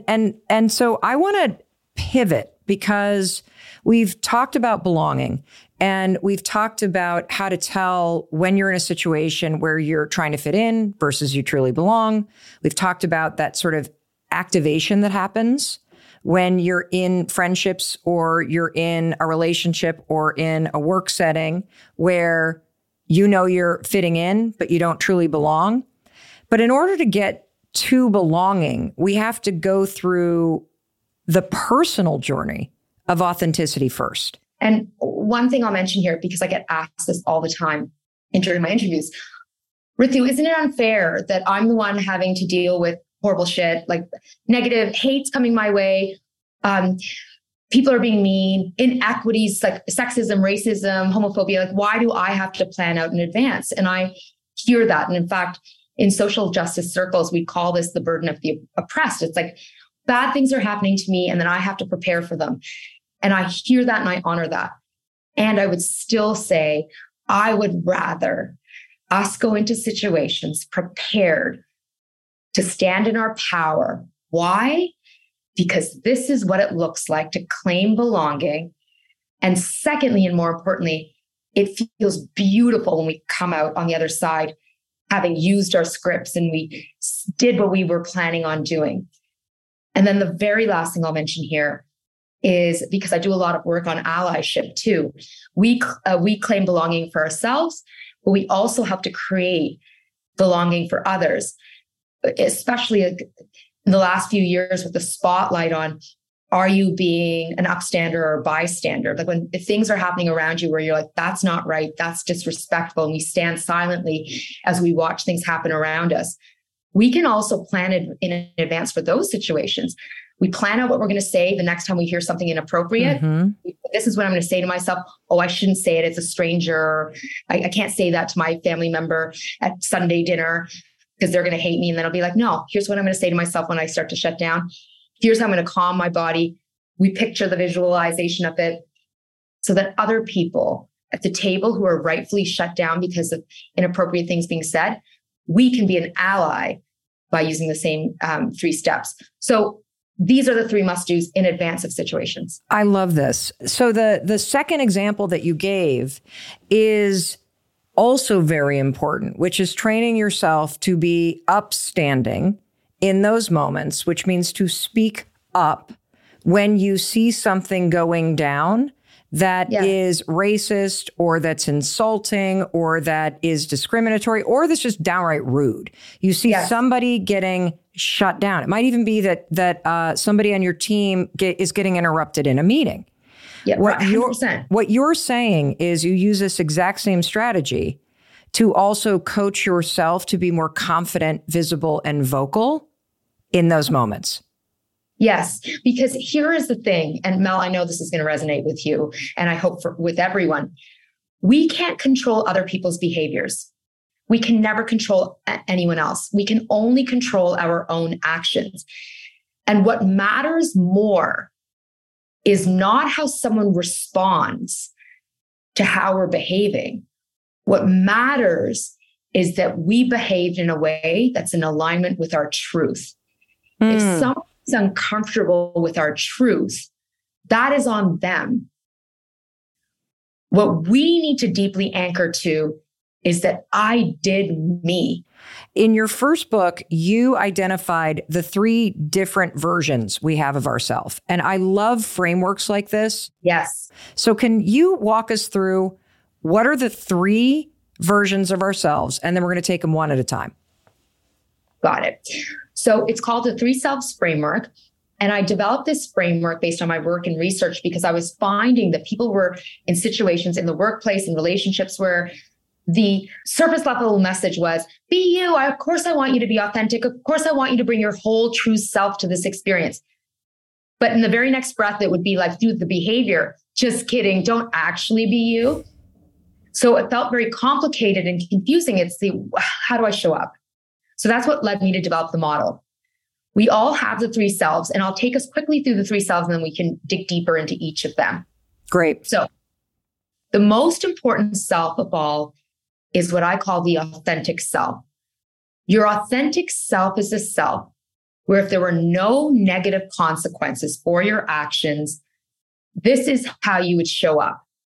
And so I want to pivot because we've talked about belonging And we've talked about how to tell when you're in a situation where you're trying to fit in versus you truly belong. We've talked about that sort of activation that happens when you're in friendships or you're in a relationship or in a work setting where you know you're fitting in, but you don't truly belong. But in order to get to belonging, we have to go through the personal journey of authenticity first. And one thing I'll mention here, because I get asked this all the time during my interviews, Ritu, isn't it unfair that I'm the one having to deal with horrible shit, like negative hates coming my way? People are being mean, inequities like sexism, racism, homophobia. Like, why do I have to plan out in advance? And I hear that. And in fact, in social justice circles, we call this the burden of the oppressed. It's like bad things are happening to me and then I have to prepare for them. And I hear that and I honor that. And I would still say, I would rather us go into situations prepared to stand in our power. Why? Because this is what it looks like to claim belonging. And secondly, and more importantly, it feels beautiful when we come out on the other side, having used our scripts and we did what we were planning on doing. And then the very last thing I'll mention here is, because I do a lot of work on allyship too. We claim belonging for ourselves, but we also have to create belonging for others, especially in the last few years with the spotlight on, are you being an upstander or a bystander? Like if things are happening around you where you're like, that's not right, that's disrespectful, and we stand silently as we watch things happen around us. We can also plan in advance for those situations. We plan out what we're going to say the next time we hear something inappropriate. Mm-hmm. This is what I'm going to say to myself. Oh, I shouldn't say it. It's a stranger. I can't say that to my family member at Sunday dinner because they're going to hate me. And then I'll be like, no, here's what I'm going to say to myself when I start to shut down. Here's how I'm going to calm my body. We picture the visualization of it so that other people at the table who are rightfully shut down because of inappropriate things being said, we can be an ally by using the same 3 steps. So these are the 3 must-dos in advance of situations. I love this. So the second example that you gave is also very important, which is training yourself to be upstanding in those moments, which means to speak up when you see something going down that is racist or that's insulting or that is discriminatory or that's just downright rude. You see somebody getting shut down. It might even be that somebody on your team is getting interrupted in a meeting. Yeah, what you're saying is you use this exact same strategy to also coach yourself to be more confident, visible, and vocal in those moments. Yes, because here is the thing, and Mel, I know this is going to resonate with you, and I hope with everyone. We can't control other people's behaviors. We can never control anyone else. We can only control our own actions. And what matters more is not how someone responds to how we're behaving. What matters is that we behaved in a way that's in alignment with our truth. If someone is uncomfortable with our truth, that is on them. What we need to deeply anchor to is that I did me. In your first book, you identified the 3 different versions we have of ourselves. And I love frameworks like this. Yes. So can you walk us through what are the 3 versions of ourselves? And then we're going to take them one at a time. Got it. So it's called the 3 Selves Framework. And I developed this framework based on my work and research because I was finding that people were in situations in the workplace and relationships where the surface level message was, be you. Of course, I want you to be authentic. Of course, I want you to bring your whole true self to this experience. But in the very next breath, it would be like, do the behavior. Just kidding. Don't actually be you. So it felt very complicated and confusing. It's how do I show up? So that's what led me to develop the model. We all have the 3 selves, and I'll take us quickly through the 3 selves, and then we can dig deeper into each of them. Great. So the most important self of all is what I call the authentic self. Your authentic self is a self where if there were no negative consequences for your actions, this is how you would show up.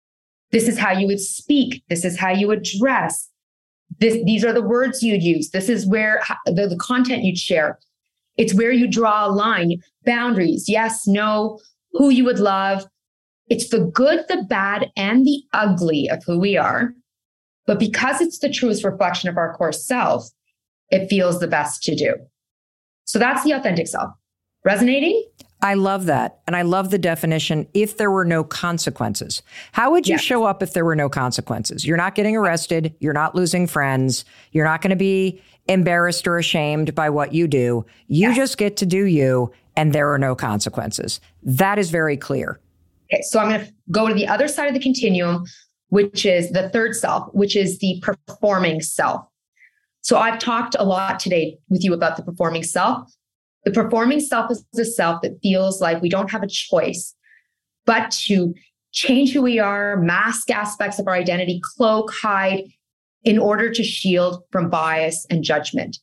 This is how you would speak. This is how you would dress. These are the words you'd use. This is where the content you'd share. It's where you draw a line, boundaries, yes, no, who you would love. It's the good, the bad, and the ugly of who we are. But because it's the truest reflection of our core self, it feels the best to do. So that's the authentic self. Resonating? I love that. And I love the definition, if there were no consequences. How would you show up if there were no consequences? You're not getting arrested. You're not losing friends. You're not going to be embarrassed or ashamed by what you do. You just get to do you, and there are no consequences. That is very clear. Okay, so I'm going to go to the other side of the continuum, which is the third self, which is the performing self. So I've talked a lot today with you about the performing self. The performing self is the self that feels like we don't have a choice but to change who we are, mask aspects of our identity, cloak, hide, in order to shield from bias and judgment.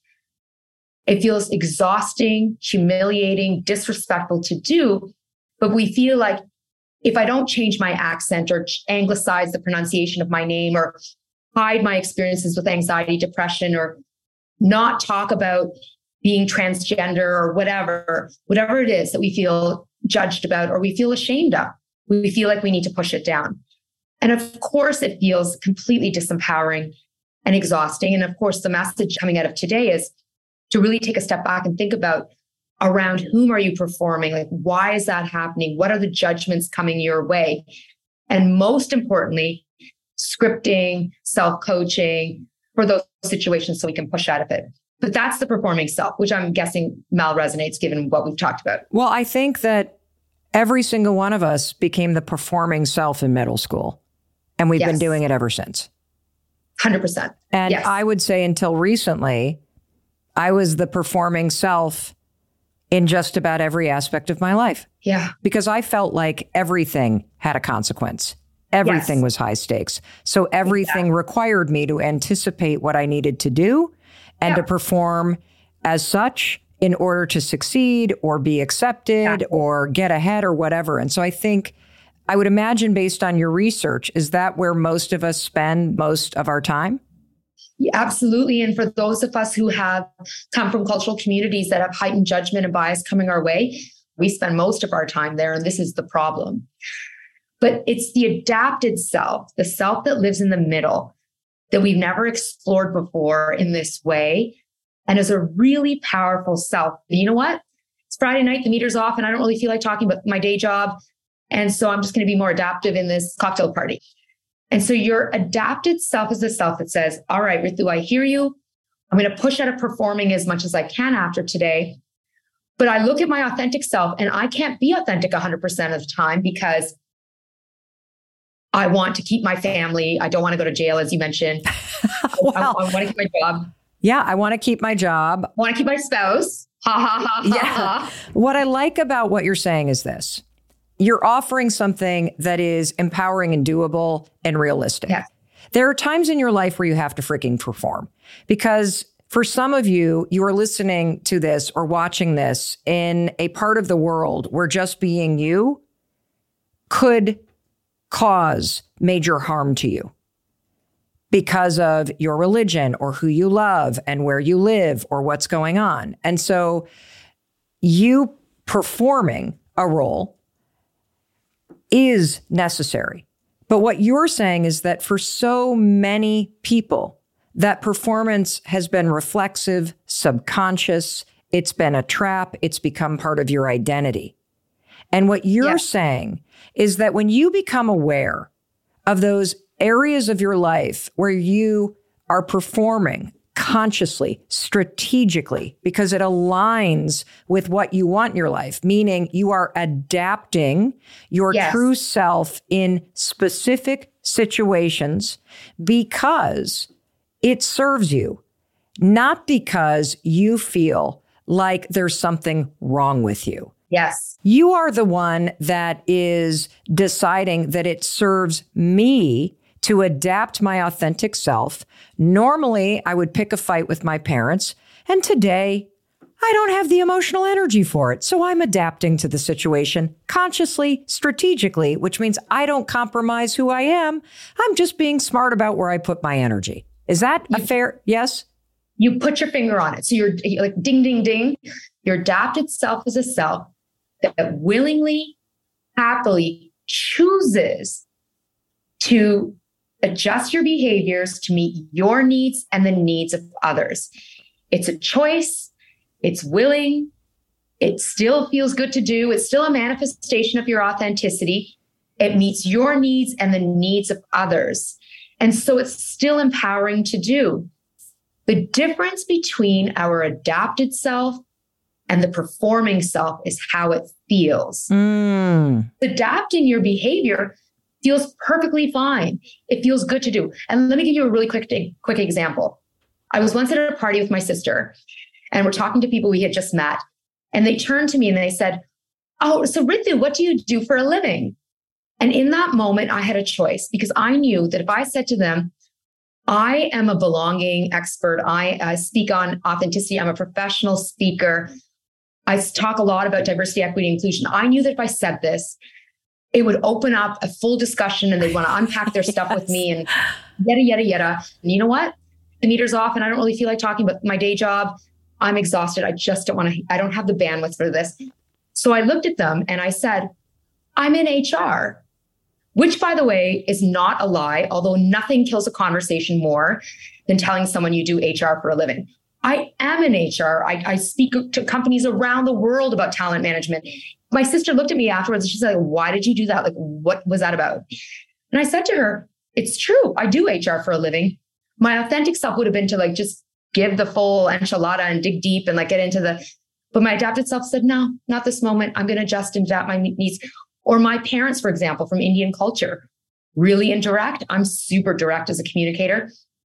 It feels exhausting, humiliating, disrespectful to do, but we feel like if I don't change my accent or anglicize the pronunciation of my name or hide my experiences with anxiety, depression, or not talk about being transgender or whatever it is that we feel judged about or we feel ashamed of, we feel like we need to push it down. And of course, it feels completely disempowering and exhausting. And of course, the message coming out of today is to really take a step back and think about around whom are you performing? Like, why is that happening? What are the judgments coming your way? And most importantly, scripting, self-coaching for those situations so we can push out of it. But that's the performing self, which I'm guessing, Mel, resonates given what we've talked about. Well, I think that every single one of us became the performing self in middle school, and we've been doing it ever since. 100%. And I would say until recently, I was the performing self in just about every aspect of my life. Yeah. Because I felt like everything had a consequence. Everything was high stakes. So everything required me to anticipate what I needed to do and to perform as such in order to succeed or be accepted or get ahead or whatever. And so I think, I would imagine based on your research, is that where most of us spend most of our time? Yeah, absolutely. And for those of us who have come from cultural communities that have heightened judgment and bias coming our way, we spend most of our time there. And this is the problem. But it's the adapted self, the self that lives in the middle, that we've never explored before in this way, and is a really powerful self. You know what? It's Friday night, the meter's off, and I don't really feel like talking about my day job. And so I'm just going to be more adaptive in this cocktail party. And so your adapted self is the self that says, all right, Ritu, I hear you. I'm going to push out of performing as much as I can after today. But I look at my authentic self and I can't be authentic 100% of the time because I want to keep my family. I don't want to go to jail, as you mentioned. Well, I want to keep my job. Yeah, I want to keep my job. I want to keep my spouse. Ha, ha, ha, ha, ha. What I like about what you're saying is this. You're offering something that is empowering and doable and realistic. Yes. There are times in your life where you have to freaking perform, because for some of you, you are listening to this or watching this in a part of the world where just being you could cause major harm to you because of your religion or who you love and where you live or what's going on. And so you performing a role is necessary. But what you're saying is that for so many people, that performance has been reflexive, subconscious, it's been a trap, it's become part of your identity. And what you're saying is that when you become aware of those areas of your life where you are performing consciously, strategically, because it aligns with what you want in your life, meaning you are adapting your true self in specific situations because it serves you, not because you feel like there's something wrong with you. Yes. You are the one that is deciding that it serves me to adapt my authentic self. Normally, I would pick a fight with my parents, and today I don't have the emotional energy for it. So I'm adapting to the situation consciously, strategically, which means I don't compromise who I am. I'm just being smart about where I put my energy. Is that a fair yes? You put your finger on it. So you're like ding, ding, ding. Your adapted self is a self that willingly, happily chooses to adjust your behaviors to meet your needs and the needs of others. It's a choice. It's willing. It still feels good to do. It's still a manifestation of your authenticity. It meets your needs and the needs of others. And so it's still empowering to do. The difference between our adapted self and the performing self is how it feels. Adapting your behavior feels perfectly fine. It feels good to do. And let me give you a really quick example. I was once at a party with my sister, and we're talking to people we had just met. And they turned to me and they said, "Oh, so Ritu, what do you do for a living?" And in that moment, I had a choice, because I knew that if I said to them, I am a belonging expert, I speak on authenticity, I'm a professional speaker, I talk a lot about diversity, equity, inclusion. I knew that if I said this, it would open up a full discussion and they'd want to unpack their stuff with me and yada, yada, yada. And you know what? The meter's off and I don't really feel like talking about my day job. I'm exhausted. I just don't want to, I don't have the bandwidth for this. So I looked at them and I said, I'm in HR, which, by the way, is not a lie, although nothing kills a conversation more than telling someone you do HR for a living. I am in HR. I speak to companies around the world about talent management. My sister looked at me afterwards and she's like, why did you do that? Like, what was that about? And I said to her, it's true. I do HR for a living. My authentic self would have been to like, just give the full enchilada and dig deep and like get into but my adapted self said, no, not this moment. I'm going to adjust and adapt my needs. Or my parents, for example, from Indian culture, really indirect. I'm super direct as a communicator.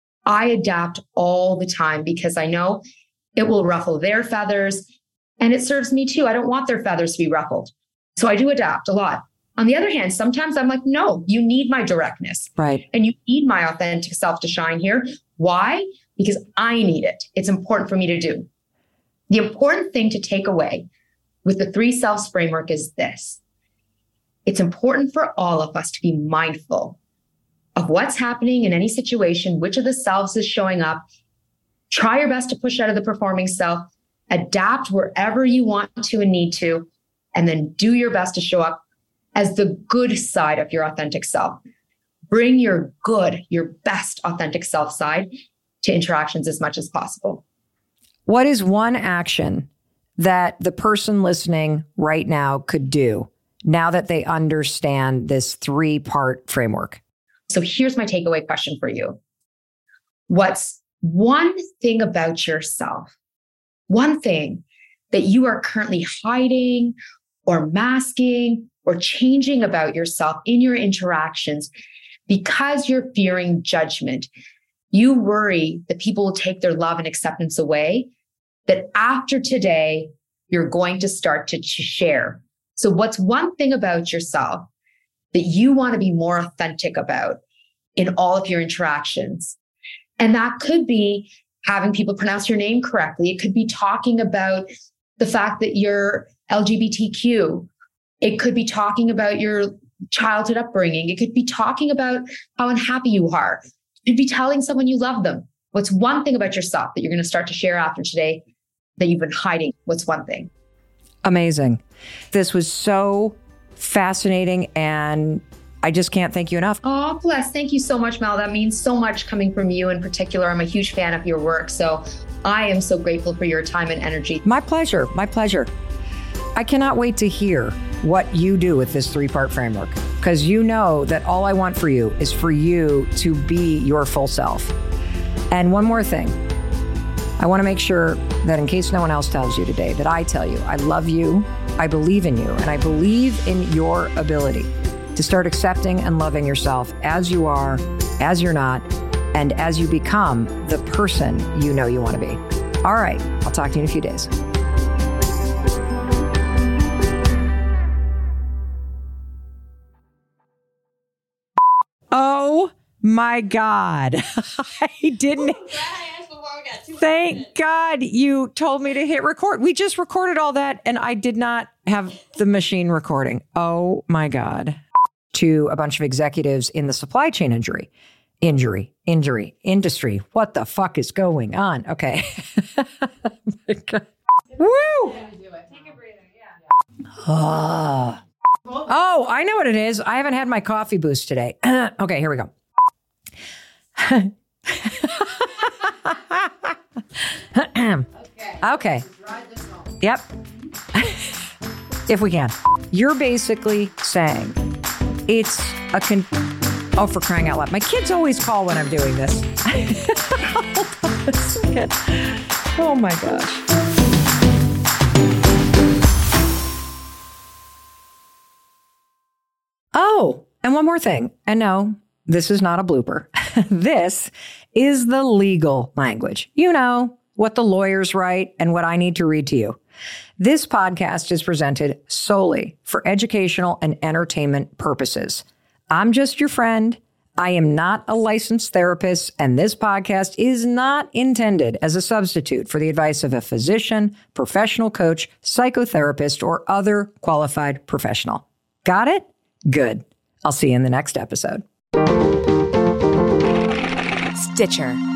I adapt all the time because I know it will ruffle their feathers and it serves me too. I don't want their feathers to be ruffled. So I do adapt a lot. On the other hand, sometimes I'm like, no, you need my directness. Right. And you need my authentic self to shine here. Why? Because I need it. It's important for me to do. The important thing to take away with the 3 selves framework is this. It's important for all of us to be mindful of what's happening in any situation, which of the selves is showing up. Try your best to push out of the performing self, adapt wherever you want to and need to, and then do your best to show up as the good side of your authentic self. Bring your good, your best authentic self side to interactions as much as possible. What is one action that the person listening right now could do now that they understand this 3-part framework? So here's my takeaway question for you. What's one thing about yourself, one thing that you are currently hiding or masking or changing about yourself in your interactions because you're fearing judgment? You worry that people will take their love and acceptance away, that after today, you're going to start to share. So what's one thing about yourself that you want to be more authentic about in all of your interactions? And that could be having people pronounce your name correctly. It could be talking about the fact that you're LGBTQ. It could be talking about your childhood upbringing. It could be talking about how unhappy you are. It could be telling someone you love them. What's one thing about yourself that you're going to start to share after today that you've been hiding? What's one thing? Amazing. This was so fascinating, and I just can't thank you enough. Oh, bless. Thank you so much, Mel. That means so much coming from you in particular. I'm a huge fan of your work. So I am so grateful for your time and energy. My pleasure. My pleasure. I cannot wait to hear what you do with this 3-part framework, because you know that all I want for you is for you to be your full self. And one more thing. I want to make sure that in case no one else tells you today, that I tell you, I love you, I believe in you, and I believe in your ability to start accepting and loving yourself as you are, as you're not, and as you become the person you know you want to be. All right, I'll talk to you in a few days. Oh my God. I didn't. Thank God you told me to hit record. We just recorded all that and I did not have the machine recording. Oh my God. To a bunch of executives in the supply chain industry. What the fuck is going on? Okay. Woo! Oh, I know what it is. I haven't had my coffee boost today. Okay, here we go. Okay. Yep. If we can. You're basically saying it's a oh, for crying out loud. My kids always call when I'm doing this. Hold on a second. Oh my gosh. Oh, and one more thing. And no, this is not a blooper. This is the legal language. You know, what the lawyers write and what I need to read to you. This podcast is presented solely for educational and entertainment purposes. I'm just your friend. I am not a licensed therapist, and this podcast is not intended as a substitute for the advice of a physician, professional coach, psychotherapist, or other qualified professional. Got it? Good. I'll see you in the next episode. Stitcher.